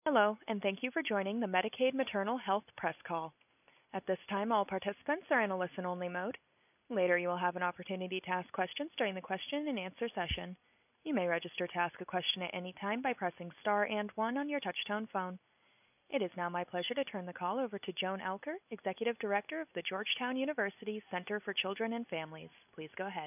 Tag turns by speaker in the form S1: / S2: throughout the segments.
S1: Hello, and thank you for joining the Medicaid Maternal Health Press Call. At this time, all participants are in a listen-only mode. Later, you will have an opportunity to ask questions during the question and answer session. You may register to ask a question at any time by pressing star and 1 on your touch-tone phone. It is now my pleasure to turn the call over to Joan Elker, Executive Director of the Georgetown University Center for Children and Families. Please go ahead.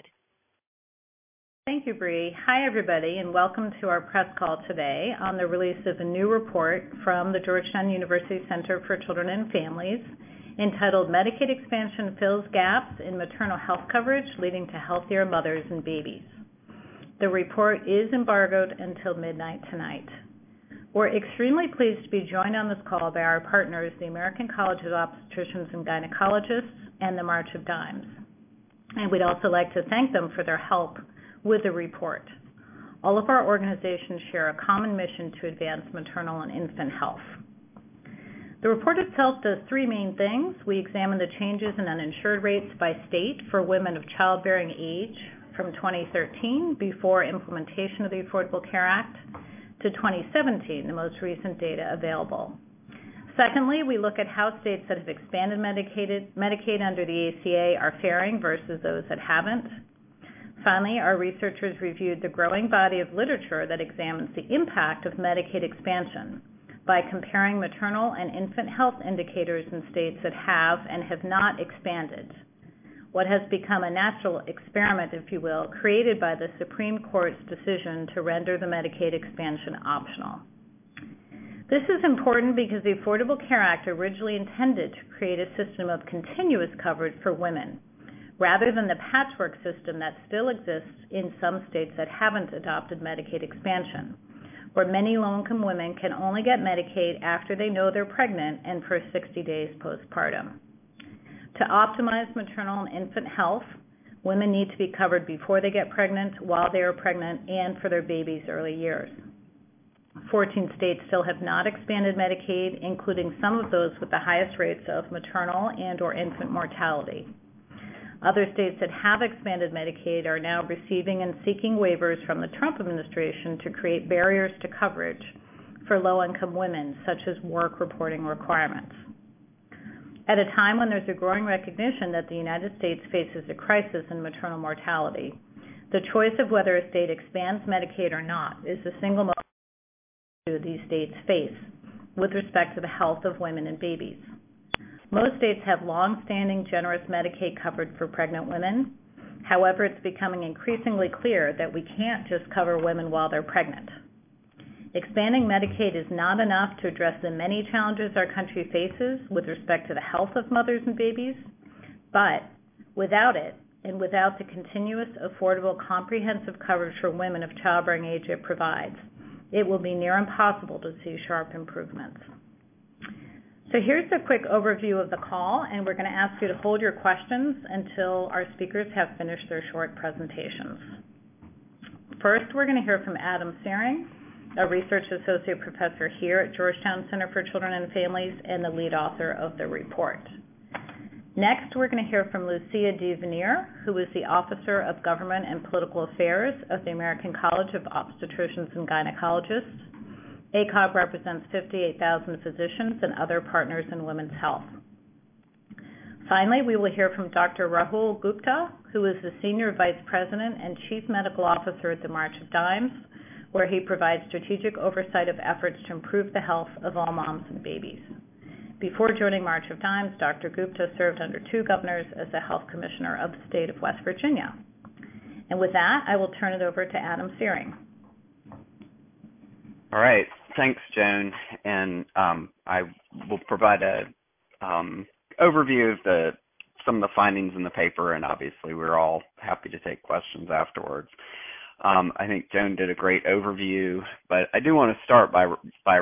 S2: Thank you, Bree. Hi, everybody, and welcome to our press call today on the release of a new report from the Georgetown University Center for Children and Families entitled Medicaid Expansion Fills Gaps in Maternal Health Coverage Leading to Healthier Mothers and Babies. The report is embargoed until midnight tonight. We're extremely pleased to be joined on this call by our partners, the American College of Obstetricians and Gynecologists and the March of Dimes. And we'd also like to thank them for their help with the report. All of our organizations share a common mission to advance maternal and infant health. The report itself does three main things. We examine the changes in uninsured rates by state for women of childbearing age from 2013, before implementation of the Affordable Care Act, to 2017, the most recent data available. Secondly, we look at how states that have expanded Medicaid under the ACA are faring versus those that haven't. Finally, our researchers reviewed the growing body of literature that examines the impact of Medicaid expansion by comparing maternal and infant health indicators in states that have and have not expanded, what has become a natural experiment, if you will, created by the Supreme Court's decision to render the Medicaid expansion optional. This is important because the Affordable Care Act originally intended to create a system of continuous coverage for women, rather than the patchwork system that still exists in some states that haven't adopted Medicaid expansion, where many low-income women can only get Medicaid after they know they're pregnant and for 60 days postpartum. To optimize maternal and infant health, women need to be covered before they get pregnant, while they are pregnant, and for their baby's early years. 14 states still have not expanded Medicaid, including some of those with the highest rates of maternal and or infant mortality. Other states that have expanded Medicaid are now receiving and seeking waivers from the Trump administration to create barriers to coverage for low-income women, such as work reporting requirements. At a time when there's a growing recognition that the United States faces a crisis in maternal mortality, the choice of whether a state expands Medicaid or not is the single most issue these states face with respect to the health of women and babies. Most states have long-standing generous Medicaid coverage for pregnant women. However, it's becoming increasingly clear that we can't just cover women while they're pregnant. Expanding Medicaid is not enough to address the many challenges our country faces with respect to the health of mothers and babies, but without it, and without the continuous, affordable, comprehensive coverage for women of childbearing age it provides, it will be near impossible to see sharp improvements. So here's a quick overview of the call, and we're going to ask you to hold your questions until our speakers have finished their short presentations. First, we're going to hear from Adam Searing, a research associate professor here at Georgetown Center for Children and Families and the lead author of the report. Next, we're going to hear from Lucia DeVenier, who is the Officer of Government and Political Affairs of the American College of Obstetricians and Gynecologists. ACOG represents 58,000 physicians and other partners in women's health. Finally, we will hear from Dr. Rahul Gupta, who is the Senior Vice President and Chief Medical Officer at the March of Dimes, where he provides strategic oversight of efforts to improve the health of all moms and babies. Before joining March of Dimes, Dr. Gupta served under 2 governors as the Health Commissioner of the state of West Virginia. And with that, I will turn it over to Adam Searing.
S3: All right. Thanks, Joan. And I will provide a overview of some of the findings in the paper, and obviously we're all happy to take questions afterwards. I think Joan did a great overview, but I do want to start by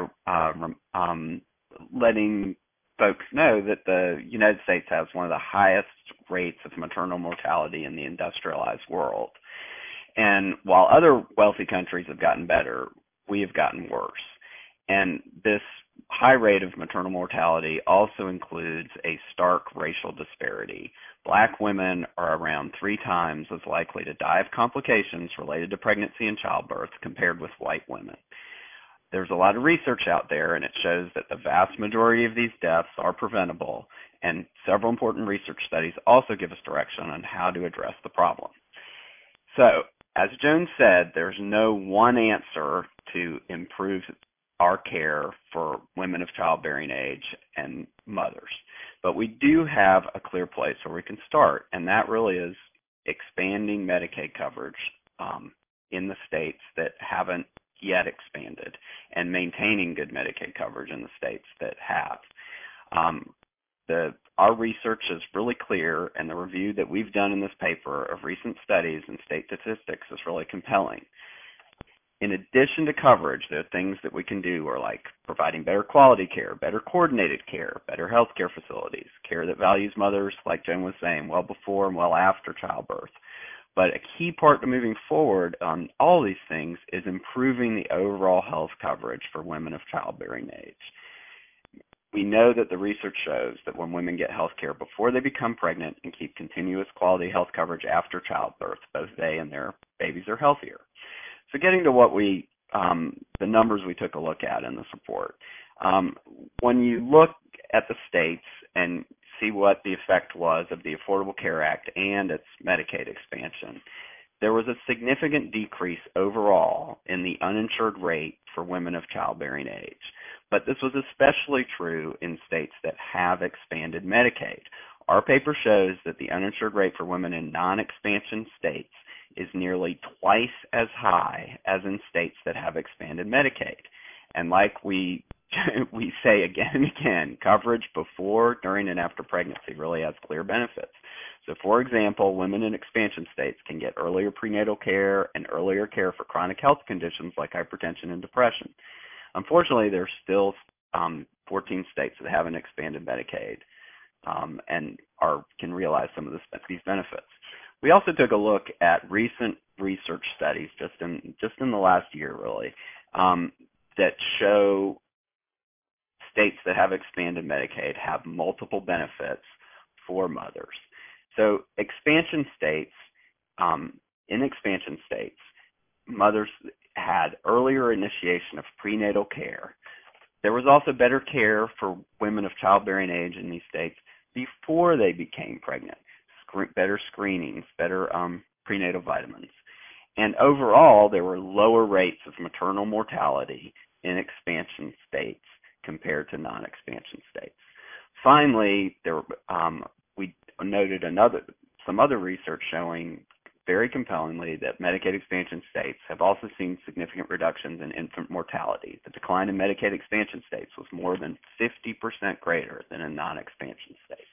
S3: letting folks know that the United States has one of the highest rates of maternal mortality in the industrialized world. And while other wealthy countries have gotten better, we have gotten worse. And this high rate of maternal mortality also includes a stark racial disparity. Black women are around 3 times as likely to die of complications related to pregnancy and childbirth compared with white women. there's a lot of research out there, and it shows that the vast majority of these deaths are preventable, and several important research studies also give us direction on how to address the problem. So, as Joan said, there's no one answer to improve our care for women of childbearing age and mothers. But we do have a clear place where we can start, and that really is expanding Medicaid coverage in the states that haven't yet expanded, and maintaining good Medicaid coverage in the states that have. Our research is really clear, and the review that we've done in this paper of recent studies and state statistics is really compelling. In addition to coverage, there are things that we can do, or like providing better quality care, better coordinated care, better health care facilities, care that values mothers, like Joan was saying, well before and well after childbirth. But a key part to moving forward on all these things is improving the overall health coverage for women of childbearing age. We know that the research shows that when women get health care before they become pregnant and keep continuous quality health coverage after childbirth, both they and their babies are healthier. So getting to what the numbers we took a look at in this report, when you look at the states and see what the effect was of the Affordable Care Act and its Medicaid expansion, there was a significant decrease overall in the uninsured rate for women of childbearing age. But this was especially true in states that have expanded Medicaid. Our paper shows that the uninsured rate for women in non-expansion states is nearly twice as high as in states that have expanded Medicaid. And like we say again and again, coverage before, during, and after pregnancy really has clear benefits. So, for example, women in expansion states can get earlier prenatal care and earlier care for chronic health conditions like hypertension and depression. Unfortunately, there's still 14 states that haven't expanded Medicaid and can realize some of these benefits. We also took a look at recent research studies just in the last year, really, that show states that have expanded Medicaid have multiple benefits for mothers. So expansion states, in expansion states, mothers had earlier initiation of prenatal care. There was also better care for women of childbearing age in these states before they became pregnant, better screenings, better prenatal vitamins. And overall, there were lower rates of maternal mortality in expansion states compared to non-expansion states. Finally, we noted some other research showing very compellingly that Medicaid expansion states have also seen significant reductions in infant mortality. The decline in Medicaid expansion states was more than 50% greater than in non-expansion states.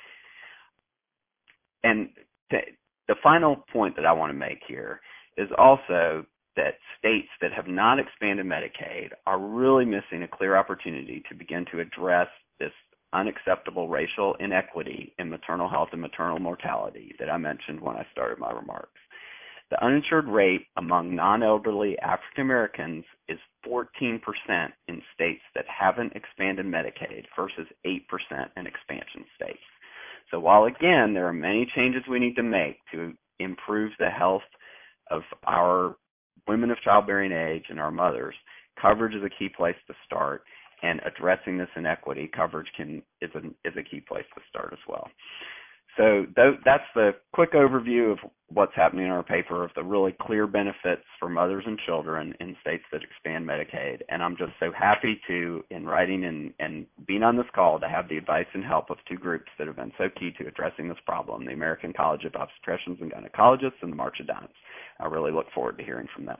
S3: And the final point that I want to make here is also that states that have not expanded Medicaid are really missing a clear opportunity to begin to address this unacceptable racial inequity in maternal health and maternal mortality that I mentioned when I started my remarks. The uninsured rate among non-elderly African Americans is 14% in states that haven't expanded Medicaid versus 8% in expansion states. So while, again, there are many changes we need to make to improve the health of our women of childbearing age and our mothers, coverage is a key place to start, and addressing this inequity, coverage is a key place to start as well. So that's the quick overview of what's happening in our paper, of the really clear benefits for mothers and children in states that expand Medicaid. And I'm just so happy to, in writing and being on this call, to have the advice and help of two groups that have been so key to addressing this problem, the American College of Obstetricians and Gynecologists and the March of Dimes. I really look forward to hearing from them.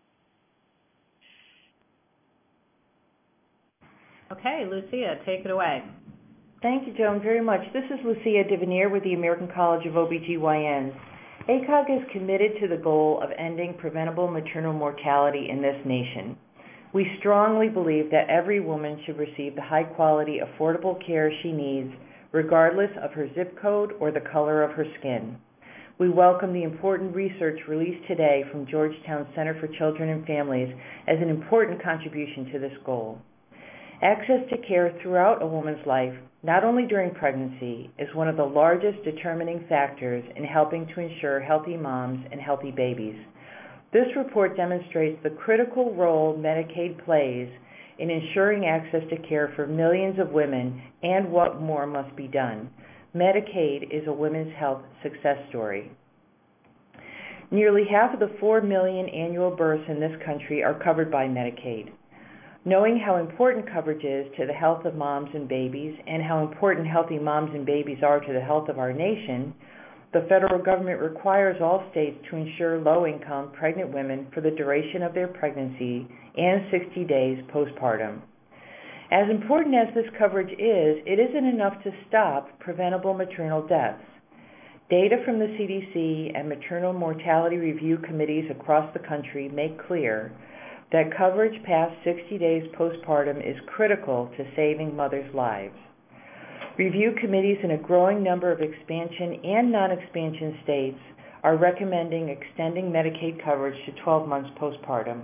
S2: Okay, Lucia, take it away.
S4: Thank you, Joan, very much. This is Lucia Devenier with the American College of OBGYNs. ACOG is committed to the goal of ending preventable maternal mortality in this nation. We strongly believe that every woman should receive the high-quality, affordable care she needs, regardless of her zip code or the color of her skin. We welcome the important research released today from Georgetown Center for Children and Families as an important contribution to this goal. Access to care throughout a woman's life, not only during pregnancy, is one of the largest determining factors in helping to ensure healthy moms and healthy babies. This report demonstrates the critical role Medicaid plays in ensuring access to care for millions of women and what more must be done. Medicaid is a women's health success story. Nearly half of the 4 million annual births in this country are covered by Medicaid. Knowing how important coverage is to the health of moms and babies and how important healthy moms and babies are to the health of our nation, the federal government requires all states to insure low-income pregnant women for the duration of their pregnancy and 60 days postpartum. As important as this coverage is, it isn't enough to stop preventable maternal deaths. Data from the CDC and maternal mortality review committees across the country make clear that coverage past 60 days postpartum is critical to saving mothers' lives. Review committees in a growing number of expansion and non-expansion states are recommending extending Medicaid coverage to 12 months postpartum.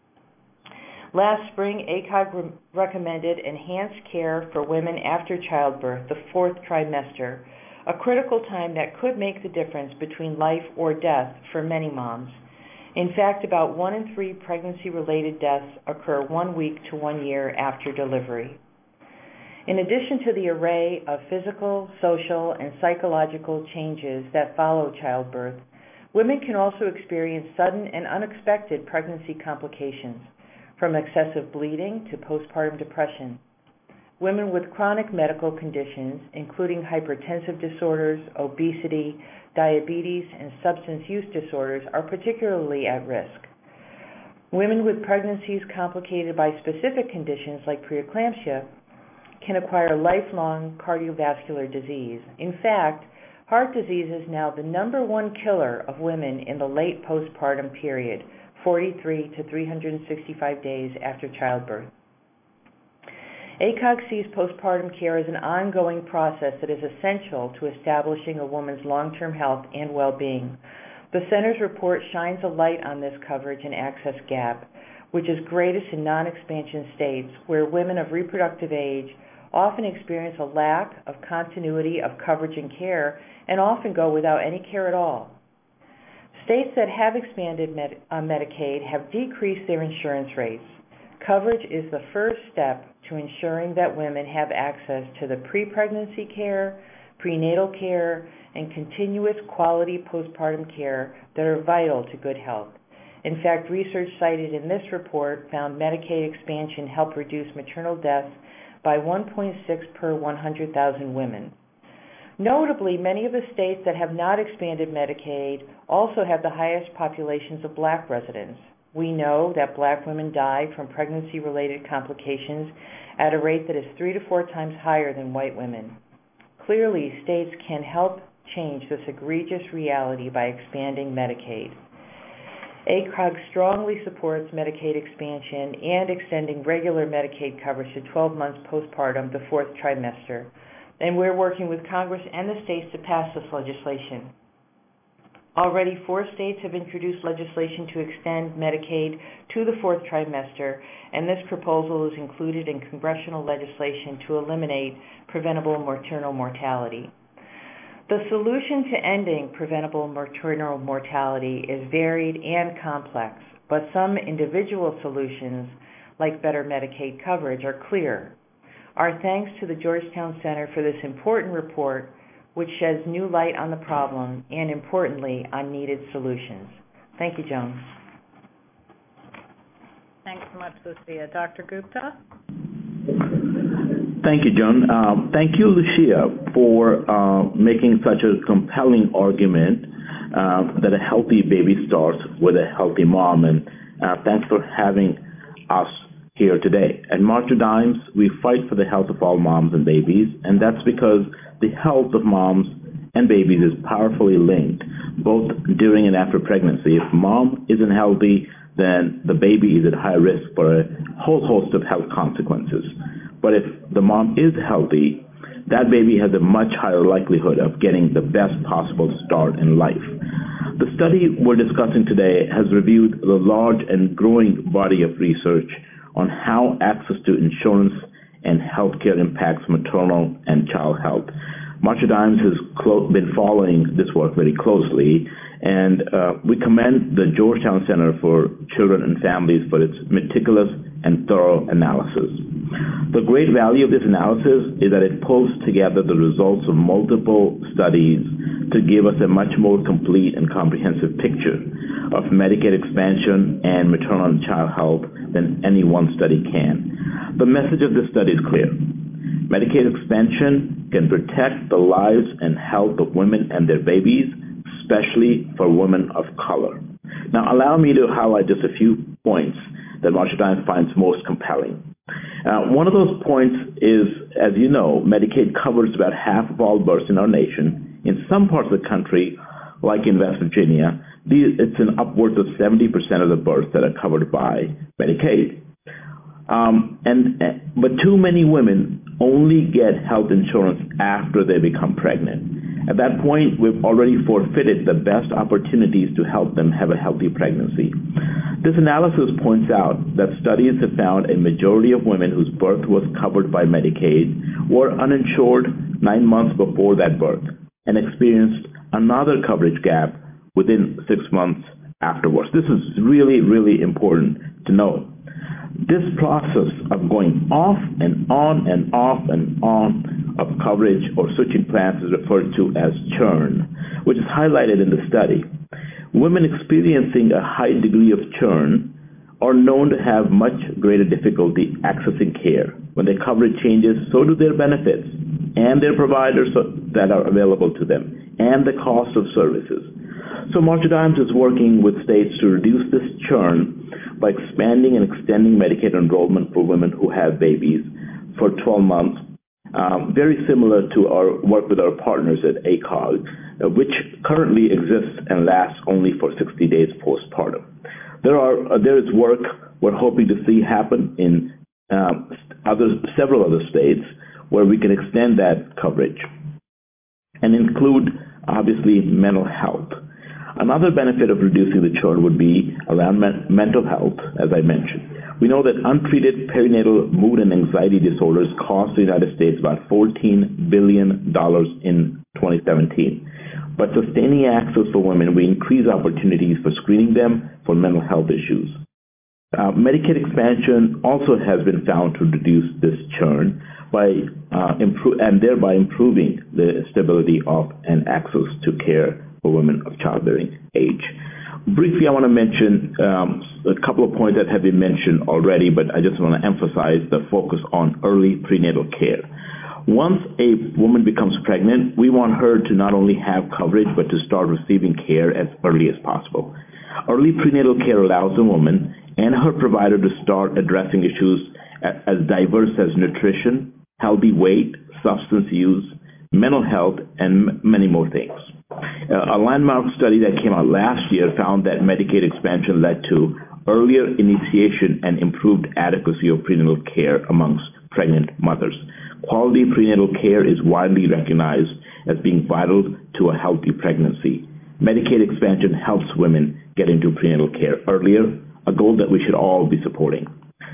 S4: Last spring, ACOG recommended enhanced care for women after childbirth, the fourth trimester, a critical time that could make the difference between life or death for many moms. In fact, about 1 in 3 pregnancy-related deaths occur 1 week to 1 year after delivery. In addition to the array of physical, social, and psychological changes that follow childbirth, women can also experience sudden and unexpected pregnancy complications, from excessive bleeding to postpartum depression. Women with chronic medical conditions, including hypertensive disorders, obesity, diabetes, and substance use disorders, are particularly at risk. Women with pregnancies complicated by specific conditions like preeclampsia can acquire lifelong cardiovascular disease. In fact, heart disease is now the #1 killer of women in the late postpartum period, 43 to 365 days after childbirth. ACOG sees postpartum care as an ongoing process that is essential to establishing a woman's long-term health and well-being. The Center's report shines a light on this coverage and access gap, which is greatest in non-expansion states where women of reproductive age often experience a lack of continuity of coverage and care and often go without any care at all. States that have expanded Medicaid have decreased their insurance rates. Coverage is the first step to ensuring that women have access to the pre-pregnancy care, prenatal care, and continuous quality postpartum care that are vital to good health. In fact, research cited in this report found Medicaid expansion helped reduce maternal deaths by 1.6 per 100,000 women. Notably, many of the states that have not expanded Medicaid also have the highest populations of Black residents. We know that Black women die from pregnancy-related complications at a rate that is 3 to 4 times higher than white women. Clearly, states can help change this egregious reality by expanding Medicaid. ACOG strongly supports Medicaid expansion and extending regular Medicaid coverage to 12 months postpartum, the fourth trimester, and we're working with Congress and the states to pass this legislation. Already 4 states have introduced legislation to extend Medicaid to the fourth trimester, and this proposal is included in congressional legislation to eliminate preventable maternal mortality. The solution to ending preventable maternal mortality is varied and complex, but some individual solutions, like better Medicaid coverage, are clear. Our thanks to the Georgetown Center for this important report, which sheds new light on the problem and, importantly, on needed solutions. Thank you, Joan.
S2: Thanks so much, Lucia. Dr. Gupta?
S5: Thank you, Joan. Thank you, Lucia, for making such a compelling argument that a healthy baby starts with a healthy mom, and thanks for having us here today. At March of Dimes, we fight for the health of all moms and babies, and that's because the health of moms and babies is powerfully linked, both during and after pregnancy. If mom isn't healthy, then the baby is at high risk for a whole host of health consequences. But if the mom is healthy, that baby has a much higher likelihood of getting the best possible start in life. The study we're discussing today has reviewed the large and growing body of research on how access to insurance and healthcare impacts maternal and child health. Marsha Dimes has been following this work very closely, and we commend the Georgetown Center for Children and Families for its meticulous and thorough analysis. The great value of this analysis is that it pulls together the results of multiple studies to give us a much more complete and comprehensive picture of Medicaid expansion and maternal and child health than any one study can. The message of this study is clear. Medicaid expansion can protect the lives and health of women and their babies, especially for women of color. Now, allow me to highlight just a few points that Marsha Dimes finds most compelling. One of those points is, as you know, Medicaid covers about half of all births in our nation. In some parts of the country, like in West Virginia, it's an upwards of 70% of the births that are covered by Medicaid. But too many women only get health insurance after they become pregnant. At that point, we've already forfeited the best opportunities to help them have a healthy pregnancy. This analysis points out that studies have found a majority of women whose birth was covered by Medicaid were uninsured 9 months before that birth and experienced another coverage gap within 6 months afterwards. This is really, really important to know. This process of going off and on and off and on of coverage or switching plans is referred to as churn, which is highlighted in the study. Women experiencing a high degree of churn are known to have much greater difficulty accessing care. When their coverage changes, so do their benefits and their providers that are available to them and the cost of services. So Marsha Dimes is working with states to reduce this churn by expanding and extending Medicaid enrollment for women who have babies for 12 months, very similar to our work with our partners at ACOG, which currently exists and lasts only for 60 days postpartum. There is work we're hoping to see happen in several other states where we can extend that coverage and include, obviously, mental health. Another benefit of reducing the churn would be around mental health, as I mentioned. We know that untreated perinatal mood and anxiety disorders cost the United States about $14 billion in 2017. But sustaining access for women will increase opportunities for screening them for mental health issues. Medicaid expansion also has been found to reduce this churn and thereby improving the stability of and access to care for women of childbearing age. Briefly, I want to mention a couple of points that have been mentioned already, but I just want to emphasize the focus on early prenatal care. Once a woman becomes pregnant, we want her to not only have coverage, but to start receiving care as early as possible. Early prenatal care allows a woman and her provider to start addressing issues as diverse as nutrition, healthy weight, substance use, mental health, and many more things. A landmark study that came out last year found that Medicaid expansion led to earlier initiation and improved adequacy of prenatal care amongst pregnant mothers. Quality prenatal care is widely recognized as being vital to a healthy pregnancy. Medicaid expansion helps women get into prenatal care earlier, a goal that we should all be supporting.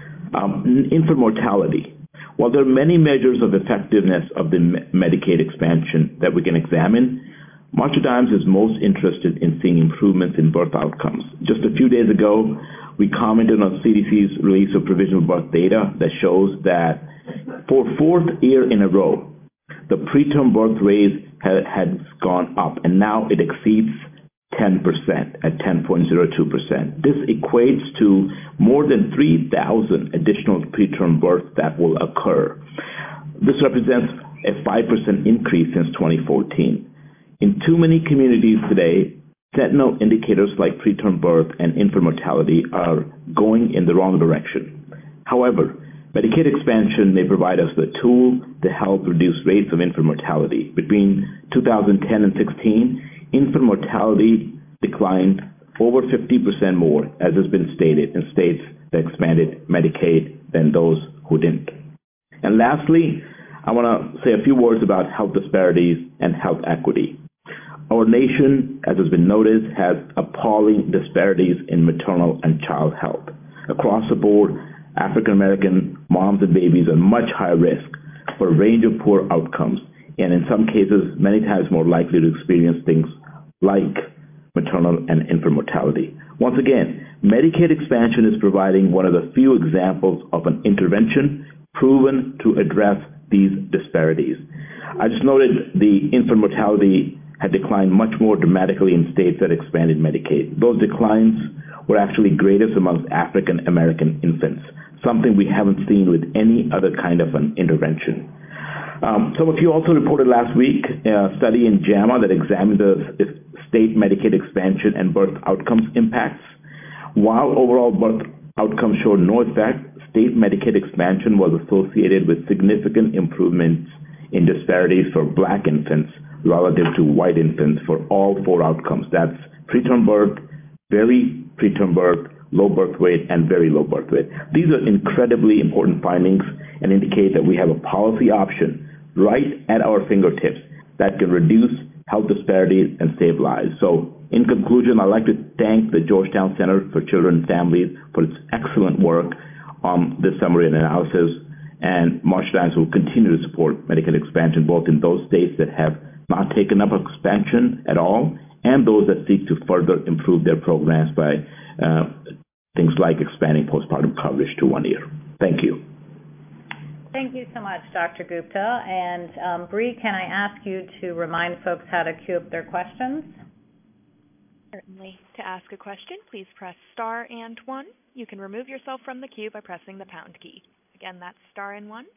S5: Infant mortality. While there are many measures of effectiveness of the Medicaid expansion that we can examine, Marsha Dimes is most interested in seeing improvements in birth outcomes. Just a few days ago, we commented on CDC's release of provisional birth data that shows that for fourth year in a row, the preterm birth rate has gone up, and now it exceeds 10% at 10.02%. This equates to more than 3,000 additional preterm births that will occur. This represents a 5% increase since 2014. In too many communities today, sentinel indicators like preterm birth and infant mortality are going in the wrong direction. However, Medicaid expansion may provide us the tool to help reduce rates of infant mortality. Between 2010 and 16, infant mortality declined over 50% more, as has been stated, in states that expanded Medicaid than those who didn't. And lastly, I want to say a few words about health disparities and health equity. Our nation, as has been noted, has appalling disparities in maternal and child health. Across the board, African American moms and babies are much higher risk for a range of poor outcomes, and in some cases, many times more likely to experience things like maternal and infant mortality. Once again, Medicaid expansion is providing one of the few examples of an intervention proven to address these disparities. I just noted the infant mortality had declined much more dramatically in states that expanded Medicaid. Those declines were actually greatest amongst African American infants, something we haven't seen with any other kind of an intervention. Some of you also reported last week a study in JAMA that examined the state Medicaid expansion and birth outcomes impacts. While overall birth outcomes showed no effect, state Medicaid expansion was associated with significant improvements in disparities for Black infants relative to white infants for all 4 outcomes. That's preterm birth, very preterm birth, low birth weight, and very low birth weight. These are incredibly important findings and indicate that we have a policy option right at our fingertips that can reduce health disparities and save lives. So in conclusion, I'd like to thank the Georgetown Center for Children and Families for its excellent work on this summary and analysis, and March Alliance will continue to support Medicaid expansion both in those states that have not taken up expansion at all and those that seek to further improve their programs by things like expanding postpartum coverage to 1 year. Thank you.
S2: Thank you so much, Dr. Gupta. And Bree, can I ask you to remind folks how to queue up their questions?
S1: Certainly. To ask a question, please press star and 1. You can remove yourself from the queue by pressing the pound key. Again, that's star and 1.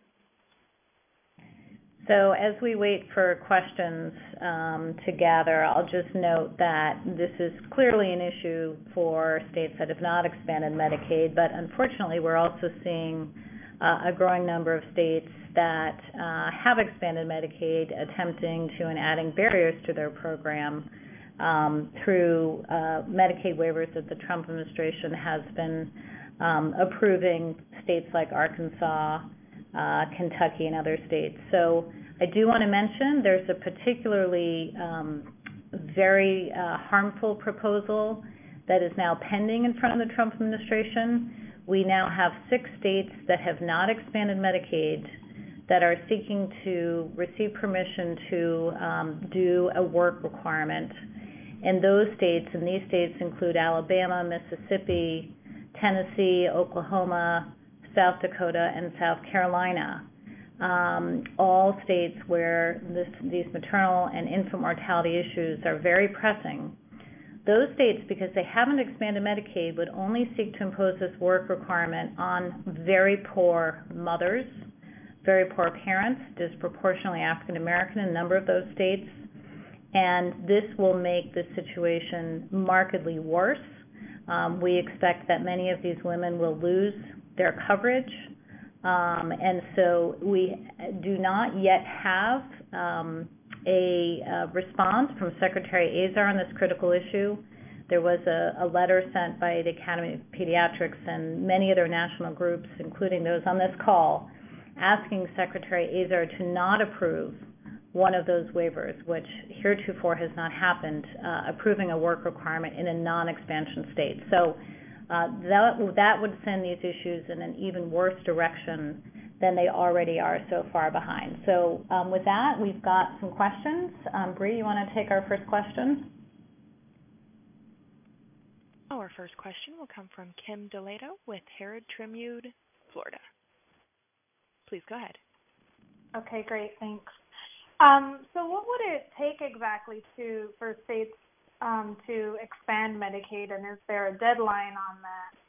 S2: So as we wait for questions to gather, I'll just note that this is clearly an issue for states that have not expanded Medicaid, but unfortunately we're also seeing a growing number of states that have expanded Medicaid attempting to and adding barriers to their program through Medicaid waivers that the Trump administration has been approving, states like Arkansas, Kentucky, and other states. So I do want to mention there's a particularly very harmful proposal that is now pending in front of the Trump administration. We now have 6 states that have not expanded Medicaid that are seeking to receive permission to do a work requirement. And these states include Alabama, Mississippi, Tennessee, Oklahoma, South Dakota, and South Carolina, all states where these maternal and infant mortality issues are very pressing. Those states, because they haven't expanded Medicaid, would only seek to impose this work requirement on very poor mothers, very poor parents, disproportionately African American in a number of those states, and this will make the situation markedly worse. We expect that many of these women will lose their coverage, and so we do not yet have a response from Secretary Azar on this critical issue. There was a letter sent by the Academy of Pediatrics and many other national groups, including those on this call, asking Secretary Azar to not approve one of those waivers, which heretofore has not happened, approving a work requirement in a non-expansion state. So that would send these issues in an even worse direction than they already are so far behind. So with that, we've got some questions. Bree, you want to take our first question?
S1: Our first question will come from Kim DeLato with Herald Tribune, Florida. Please go ahead.
S6: Okay, great, thanks. So what would it take exactly for states to expand Medicaid, and is there a deadline on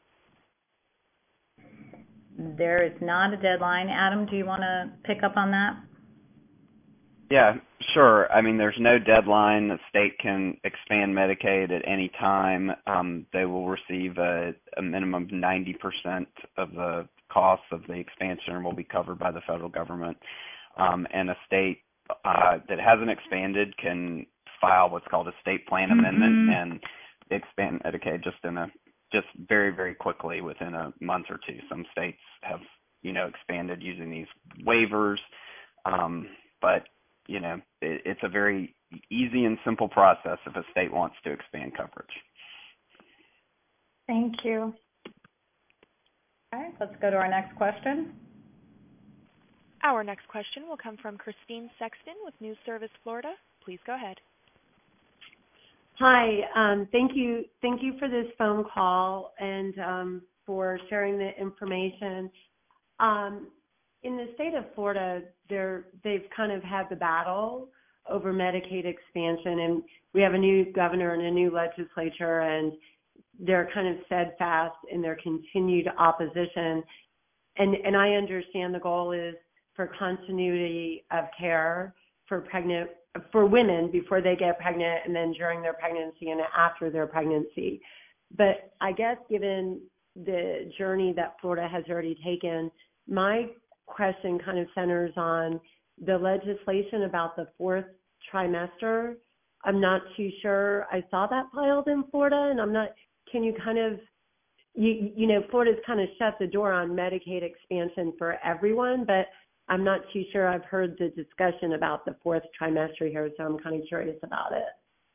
S6: that?
S2: There is not a deadline. Adam, do you want to pick up on that?
S3: Yeah, sure. I mean, there's no deadline. The state can expand Medicaid at any time. They will receive a minimum of 90% of the costs of the expansion will be covered by the federal government. And a state that hasn't expanded can file what's called a state plan amendment and expand Medicaid just very, very quickly within a month or two. Some states have, expanded using these waivers, but it's a very easy and simple process if a state wants to expand coverage.
S6: Thank you.
S2: All right, let's go to our next question.
S1: Our next question will come from Christine Sexton with News Service Florida. Please go ahead.
S7: Hi, thank you for this phone call and for sharing the information. In the state of Florida, they've kind of had the battle over Medicaid expansion, and we have a new governor and a new legislature, and they're kind of steadfast in their continued opposition. And I understand the goal is for continuity of care for women before they get pregnant and then during their pregnancy and after their pregnancy. But I guess given the journey that Florida has already taken, my question kind of centers on the legislation about the fourth trimester. I'm not too sure. I saw that filed in Florida, and I'm not, can you kind of, Florida's kind of shut the door on Medicaid expansion for everyone, but I'm not too sure I've heard the discussion about the fourth trimester here, so I'm kind of curious about it.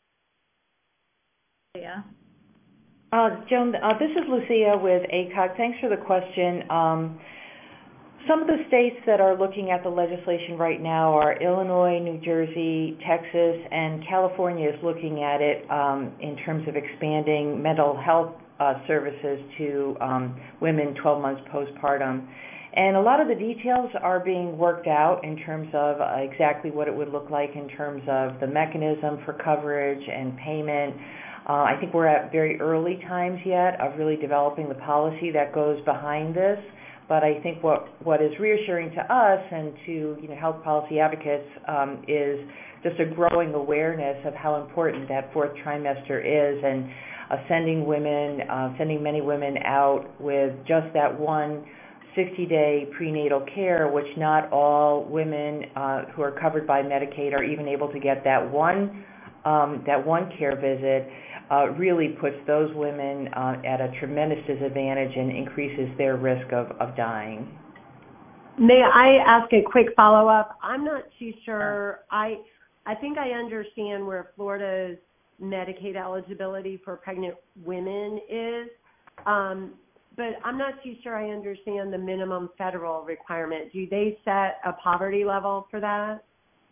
S2: Yeah.
S4: Joan, this is Lucia with ACOG. Thanks for the question. Some of the states that are looking at the legislation right now are Illinois, New Jersey, Texas, and California is looking at it in terms of expanding mental health services to women 12 months postpartum. And a lot of the details are being worked out in terms of exactly what it would look like in terms of the mechanism for coverage and payment. I think we're at very early times yet of really developing the policy that goes behind this. But I think what is reassuring to us and to health policy advocates is just a growing awareness of how important that fourth trimester is, and sending many women out with just that one 60-day prenatal care, which not all women who are covered by Medicaid are even able to get that one care visit. Really puts those women at a tremendous disadvantage and increases their risk of dying.
S7: May I ask a quick follow-up? I'm not too sure. I think I understand where Florida's Medicaid eligibility for pregnant women is, but I'm not too sure I understand the minimum federal requirement. Do they set a poverty level for that?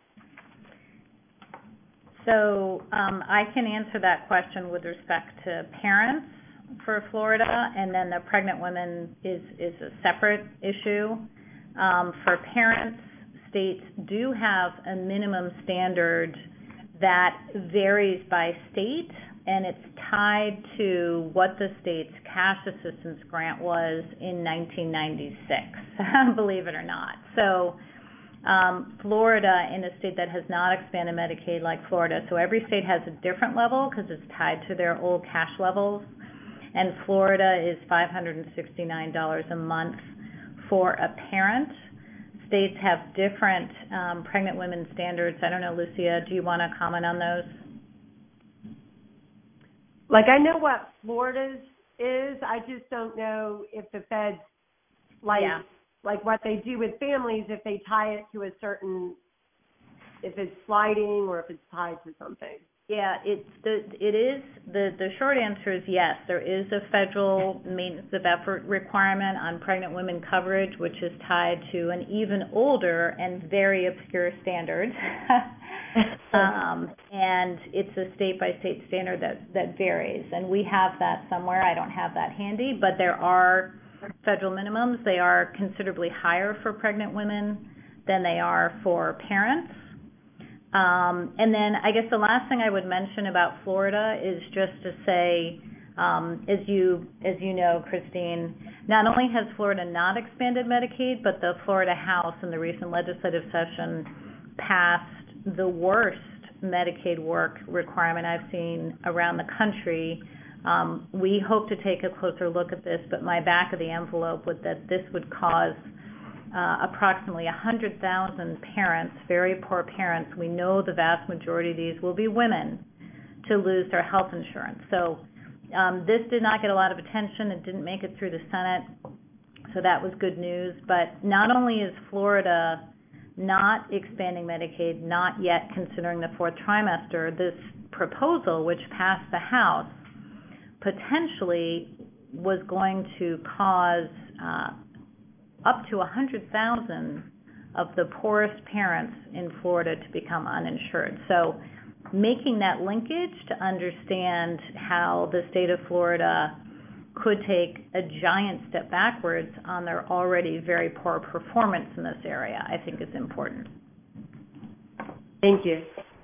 S2: So I can answer that question with respect to parents for Florida, and then the pregnant women is a separate issue. For parents, states do have a minimum standard that varies by state, and it's tied to what the state's cash assistance grant was in 1996, believe it or not. So Florida, in a state that has not expanded Medicaid like Florida, so every state has a different level because it's tied to their old cash levels, and Florida is $569 a month for a parent. States have different pregnant women standards. I don't know, Lucia, do you want to comment on those?
S7: Like, I know what Florida's is. I just don't know if the feds, like what they do with families, if they tie it to a certain, if it's sliding or if it's tied to something.
S2: Yeah, the short answer is yes. There is a federal maintenance of effort requirement on pregnant women coverage, which is tied to an even older and very obscure standard. And it's a state-by-state standard that varies. And we have that somewhere. I don't have that handy, but there are federal minimums. They are considerably higher for pregnant women than they are for parents. And then I guess the last thing I would mention about Florida is just to say, as you know, Christine, not only has Florida not expanded Medicaid, but the Florida House in the recent legislative session passed the worst Medicaid work requirement I've seen around the country. We hope to take a closer look at this, but my back of the envelope was that this would cause approximately 100,000 parents, very poor parents, we know the vast majority of these will be women, to lose their health insurance. So this did not get a lot of attention. It didn't make it through the Senate, so that was good news. But not only is Florida not expanding Medicaid, not yet considering the fourth trimester, this proposal, which passed the House, potentially was going to cause up to 100,000 of the poorest parents in Florida to become uninsured. So making that linkage to understand how the state of Florida could take a giant step backwards on their already very poor performance in this area, I think is important.
S7: Thank you.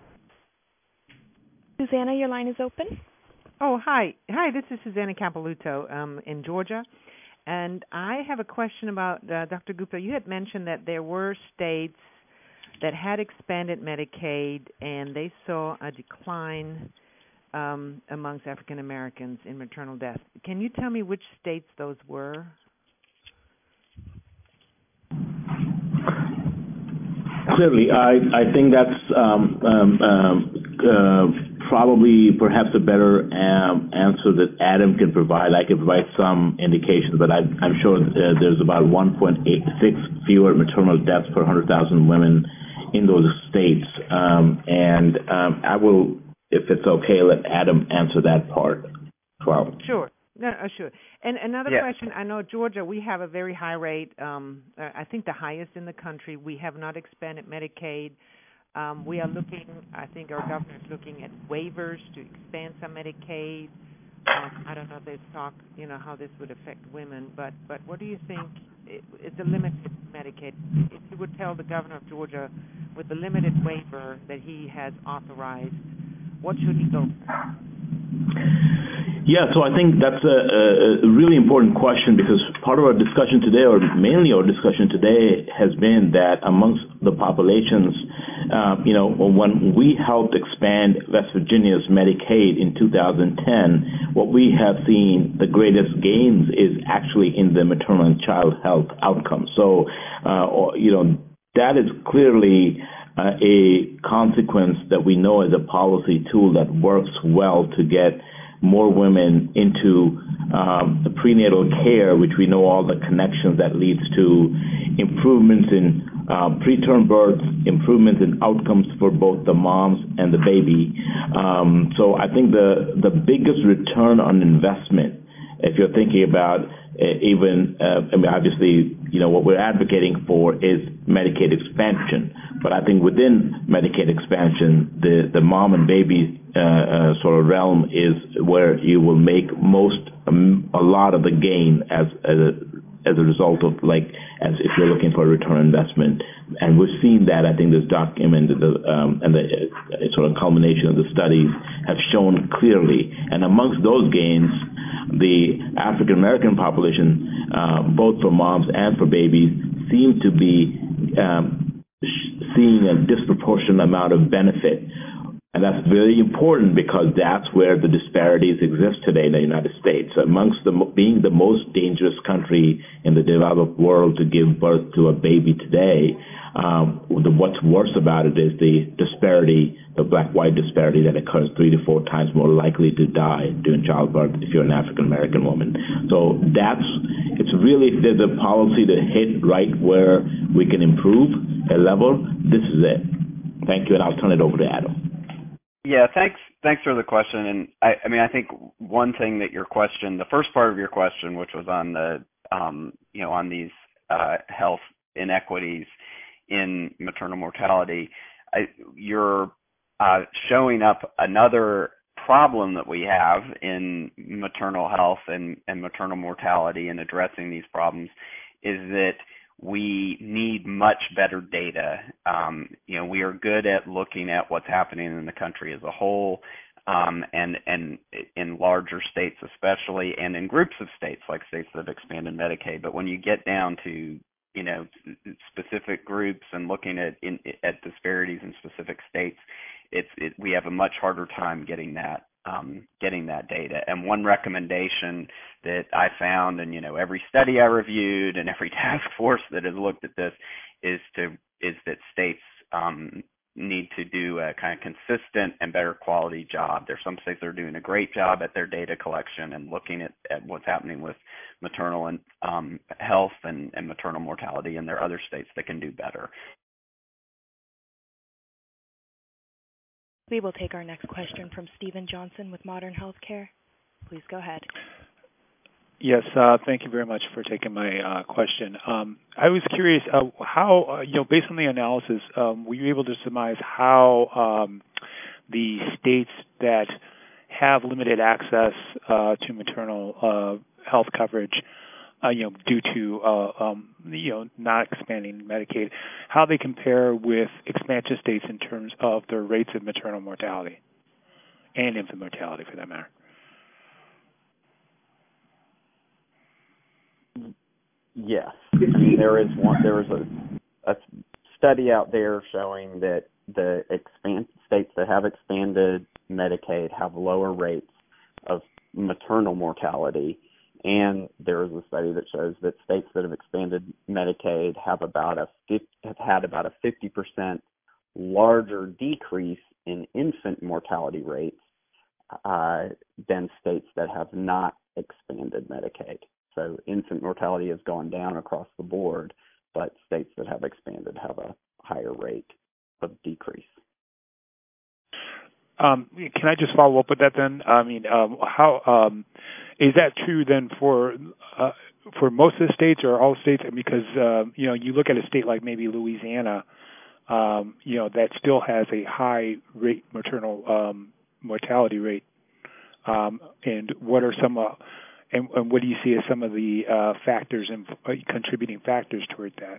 S1: Susanna, your line is open.
S8: Oh, hi. Hi, this is Susanna Capilouto in Georgia. And I have a question about, Dr. Gupta, you had mentioned that there were states that had expanded Medicaid and they saw a decline amongst African Americans in maternal death. Can you tell me which states those were?
S5: Clearly, I think that's probably perhaps a better answer that Adam can provide. I can provide some indications, but I'm sure there's about 1.86 fewer maternal deaths per 100,000 women in those states. And I will, if it's okay, let Adam answer that part as well.
S8: Sure. No, sure. And another question, I know Georgia, we have a very high rate, I think the highest in the country. We have not expanded Medicaid. We are looking, I think our governor is looking at waivers to expand some Medicaid. I don't know if they've talked, how this would affect women, but what do you think? It's a limited Medicaid. If you would tell the governor of Georgia with the limited waiver that he has authorized, what should he go for?
S5: Yeah, so I think that's a really important question because part of our discussion today, or mainly our discussion today, has been that amongst the populations, when we helped expand West Virginia's Medicaid in 2010, what we have seen the greatest gains is actually in the maternal and child health outcomes. So, that is clearly a consequence that we know as a policy tool that works well to get more women into the prenatal care, which we know all the connections that leads to improvements in preterm birth, improvements in outcomes for both the moms and the baby. So I think the biggest return on investment, if you're thinking about obviously, what we're advocating for is Medicaid expansion. But I think within Medicaid expansion, the mom and baby sort of realm is where you will make a lot of the gain as a result of as if you're looking for a return on investment. And we've seen that. I think this document and the sort of culmination of the studies have shown clearly. And amongst those gains, the African American population, both for moms and for babies, seem to be seeing a disproportionate amount of benefit. And that's very important because that's where the disparities exist today in the United States. Amongst being the most dangerous country in the developed world to give birth to a baby today, what's worse about it is the disparity, the black-white disparity that occurs 3 to 4 times more likely to die during childbirth if you're an African-American woman. So it's really, if there's a policy to hit right where we can improve a level, this is it. Thank you, and I'll turn it over to Adam.
S3: Yeah, thanks for the question. And I think one thing that the first part of your question, which was on the, on these health inequities in maternal mortality, you're showing up another problem that we have in maternal health and maternal mortality and addressing these problems is that we need much better data. We are good at looking at what's happening in the country as a whole, and in larger states especially, and in groups of states like states that have expanded Medicaid. But when you get down to specific groups and looking at disparities in specific states, we have a much harder time getting that data. And one recommendation that I found, and every study I reviewed and every task force that has looked at this, is that states need to do a kind of consistent and better quality job. There's some states that are doing a great job at their data collection and looking at what's happening with maternal and health and maternal mortality, and there are other states that can do better.
S1: We will take our next question from Stephen Johnson with Modern Healthcare. Please go ahead.
S9: Yes, thank you very much for taking my question. I was curious how, based on the analysis, were you able to surmise how the states that have limited access to maternal health coverage, due to not expanding Medicaid, how they compare with expansion states in terms of their rates of maternal mortality and infant mortality, for that matter?
S3: Yes, I mean there is a study out there showing that the states that have expanded Medicaid have lower rates of maternal mortality, and there is a study that shows that states that have expanded Medicaid have had about a 50% larger decrease in infant mortality rates than states that have not expanded Medicaid. So infant mortality has gone down across the board, but states that have expanded have a higher rate of decrease.
S9: Can I just follow up with that then? I mean, how is that true then for most of the states or all states? Because you look at a state like maybe Louisiana, that still has a high rate maternal mortality rate, and what are some and what do you see as some of the factors and contributing factors toward that?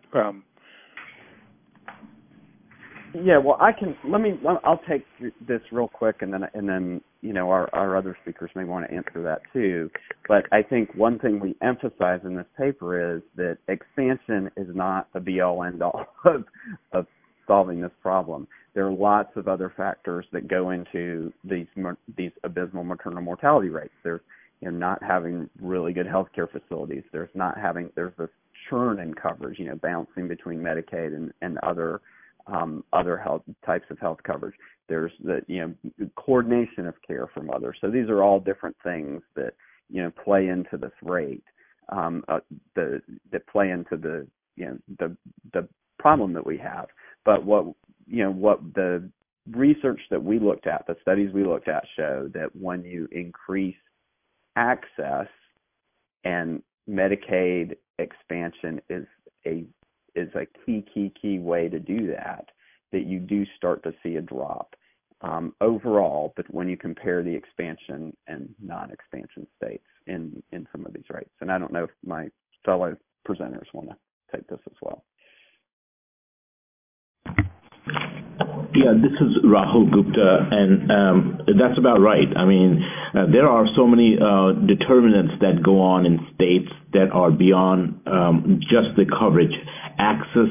S3: Yeah, well, I'll take this real quick, and then our other speakers may want to answer that too. But I think one thing we emphasize in this paper is that expansion is not the be-all end-all of solving this problem. There are lots of other factors that go into these abysmal maternal mortality rates. There's not having really good healthcare facilities. There's this churn in coverage, bouncing between Medicaid and other health types of health coverage. There's the coordination of care from others. So these are all different things that play into this rate, that play into the problem that we have. But what the research that we looked at, the studies we looked at, show that when you increase access, and Medicaid expansion is a key way to do that you do start to see a drop overall. But when you compare the expansion and non-expansion states in some of these rates, and I don't know if my fellow presenters want to take this as well.
S5: Yeah, this is Rahul Gupta, and that's about right. I mean, there are so many determinants that go on in states that are beyond just the coverage. Access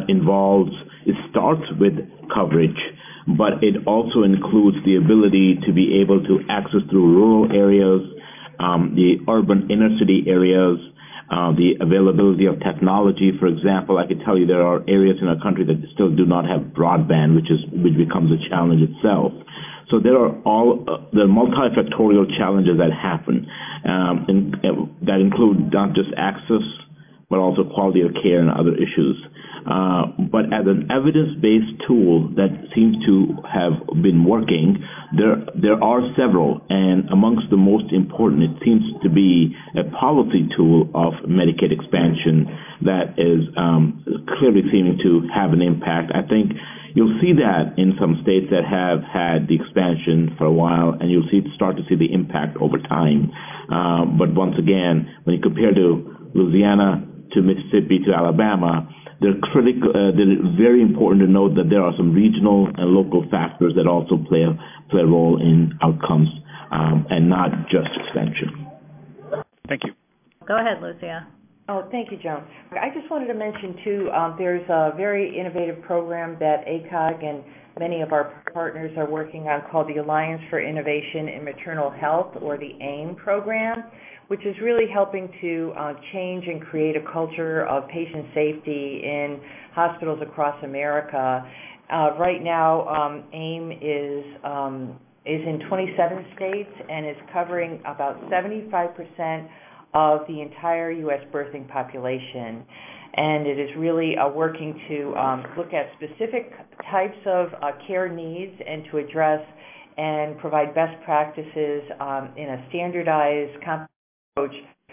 S5: it starts with coverage, but it also includes the ability to be able to access through rural areas, the urban inner city areas, the availability of technology. For example, I could tell you there are areas in our country that still do not have broadband, which becomes a challenge itself. So there are multifactorial challenges that happen, and that include not just access, but also quality of care and other issues. But as an evidence-based tool that seems to have been working, there are several, and amongst the most important, it seems to be a policy tool of Medicaid expansion that is clearly seeming to have an impact. I think you'll see that in some states that have had the expansion for a while, and you'll start to see the impact over time. But once again, when you compare to Louisiana, to Mississippi, to Alabama, they're very important to note that there are some regional and local factors that also play a role in outcomes, and not just expansion.
S9: Thank you.
S2: Go ahead, Lucia.
S4: Oh, thank you, Joan. I just wanted to mention, too, there's a very innovative program that ACOG and many of our partners are working on called the Alliance for Innovation in Maternal Health, or the AIM program, which is really helping to change and create a culture of patient safety in hospitals across America. Right now, AIM is in 27 states and is covering about 75% of the entire U.S. birthing population. And it is really working to look at specific types of care needs and to address and provide best practices in a standardized approach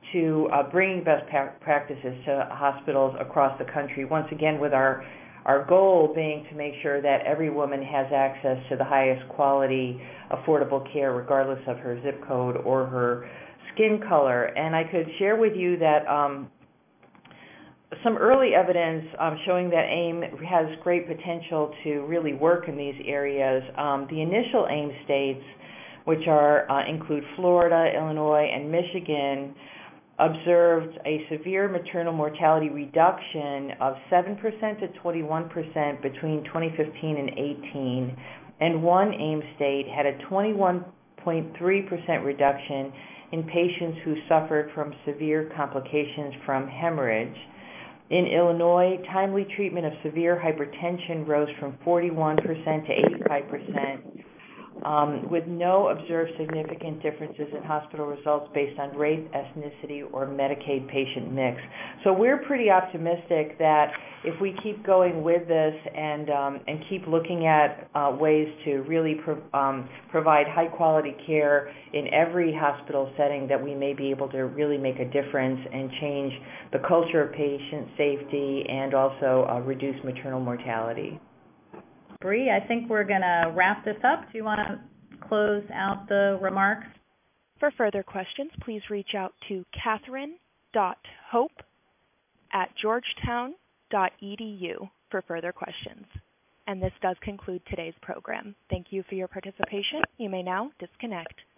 S4: to bringing best practices to hospitals across the country, once again with our goal being to make sure that every woman has access to the highest quality, affordable care regardless of her zip code or her skin color. And I could share with you that some early evidence showing that AIM has great potential to really work in these areas. The initial AIM states, which include Florida, Illinois, and Michigan, observed a severe maternal mortality reduction of 7% to 21% between 2015 and 18, and one AIM state had a 21.3% reduction in patients who suffered from severe complications from hemorrhage. In Illinois, timely treatment of severe hypertension rose from 41% to 85%, with no observed significant differences in hospital results based on race, ethnicity, or Medicaid patient mix. So we're pretty optimistic that if we keep going with this and keep looking at ways to really provide high-quality care in every hospital setting, that we may be able to really make a difference and change the culture of patient safety and also reduce maternal mortality.
S2: Bree, I think we're going to wrap this up. Do you want to close out the remarks?
S1: For further questions, please reach out to Catherine.Hope@georgetown.edu for further questions. And this does conclude today's program. Thank you for your participation. You may now disconnect.